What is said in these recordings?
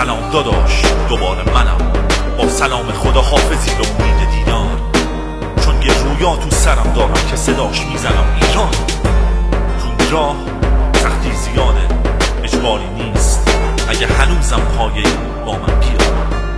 سلام داداش دوباره منم، با سلام خدا حافظی به امید دیدار، چون یه رویا تو سرم دارم که صداش میزنم ایران. تو راه سختی زیاده، اجباری نیست، اگه هنوزم پایه با من بیا.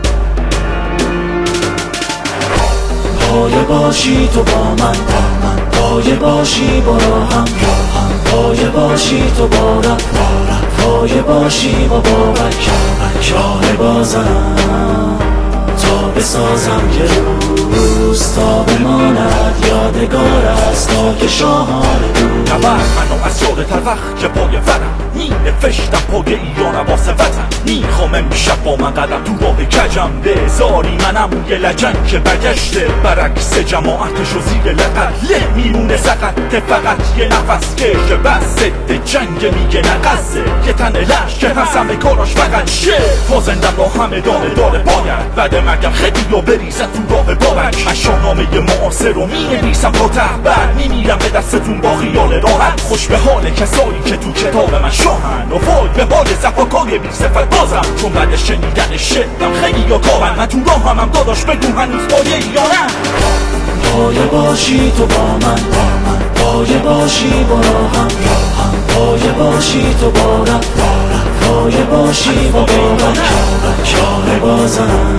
پایه باشی تو با من، پایه باشی برو هم، پایه باشی تو بارم، پایه باشی با بابک، شاه بازم تا بسازم یه روز، تا بماند یادگار است تا که شاهانه بود. نبر منو از یادتر وقت که پای ورم می نفشتم پای ایران واسه وطن، میخوام امشب با من قدم تو راه کجم بذاری، منم یه لجن که برگشته برعکس جماعتشو زیر لقله میمونه سقط فقط یه نفس که بس ضد جنگ میگه نقصه، یه تن لش که همه کاراش فقط شه، تا زندم را همه دانه داره باید بعد مرگم خیلی رو بریزن تو راه بابک. من شاهنامه معاصر رو مینویسم تا ته میمیرم به دستتون با خیال راحت، خوش به حال کسایی که تو کتاب من شاهن، و وای به حال زفاکای بی صفت بازم، چون بعد شنیدن شعرم خیلی یا کارن. من تو راه هم داداش بگو هنوز پایه یا نه؟ پایه باشی تو با من، پایه باشی برو هم، پایه باشی تو بارم، پایه باشی با بابک، شاه بازم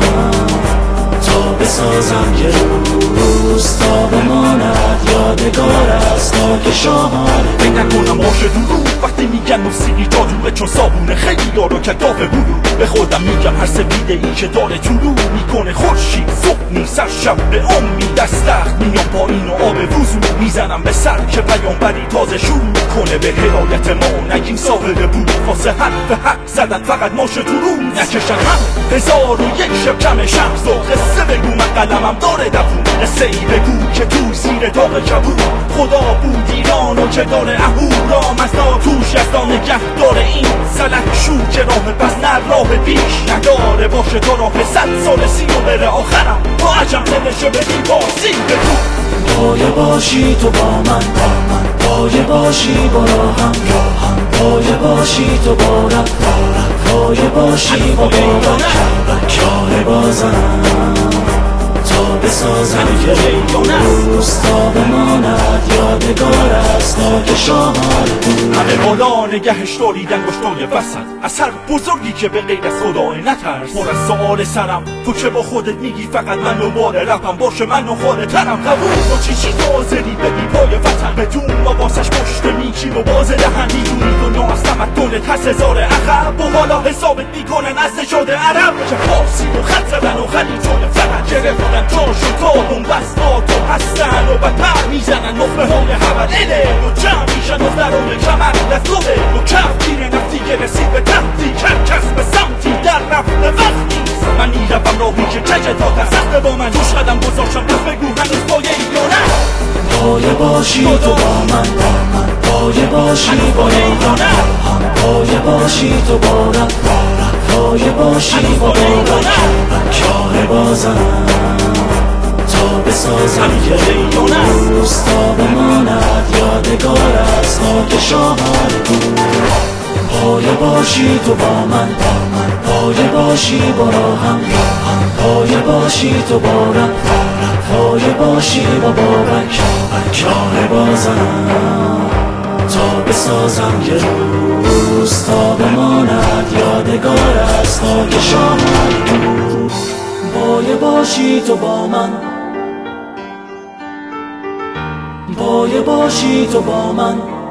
تا بسازم یه روز، تا بماند یادگار است تا که شاهانه. فکر نکنم باشه دروغ وقتی میگن موسیقی جادوه، چون صابونه خیلی یارو کتاف بلو، به خودم میگم هر سپیده ای که داره طلوع میکنه خورشید صبح نیست هر شب به امید از تخت میام پایین و آب وضو میزنم به سر که پیامبری تازه شروع کنه به هدایت ما، نگیم صاحب بود واسه حرف حق زدن فقط ماشه تو رو نکشن هم 1001 شب کم شمس، و قصه بگو من قلمم داره دوون، قصه ای بگو که تو زیر داغ کبود خدا بود ایرانو که داره اهورام از توش از نگه داره این سلک شو که راه پس نه راه پیش نداره، باشه تا راه 100 سال سی و بره آخرم با عجم دلشو بدی باسی بگو. پایه باشی تو با من، پایه باشی برو هم، پایه باشی تو بارم، پایه باشی با بابک، شاه بازم تا بسازم یه روز، تا بماند یادگار است تا که شاهانه بود. همه بالا نگهش داریدن گشتای وسط، اثر بزرگی که به غیر از خدا نترس، پر از سؤال سرم تو که با خودت میگی فقط من دوباره رپم باشه من و خاله ترم، قبول با چی تازری بدی پای وطن، بدون ما واسش پشت میکی و باز دهن، میدونی دنیا از تمدنت هست هزار عقب، و حالا حسابت میکنن از نژاد عرب که فارسی و خط زدن و خلیجان فقط گرفتن جاشو تا بومبستات و هستن و بدتر میزنن نخبه های حوله و جمع میشن و درون کمر دستوه و کف گیره نفتی که رسید به تحتی، کس به سمتی در رفته وقتی من میروم راهی که کجه تا تسخته با من توش قدم گذاشتم پس بگو هنوز پایه یا نه؟ پایه باشی تو با من، پایه باشی با من، پایه باشی تو بارم، پایه باشی با بابک، شاه بازم تا بسازم یه روز، تا بماند یادگار است تا که شاهانه بود. پایه باشی تو با من، پایه باشی برو هم، پایه باشی تو بارم، پایه باشی با بابک، شاه بازم تا بسازم یه روز، تا بماند یادگار است تا که شاهانه بود. پایه باشی تو با من، پایه باشی تو با من،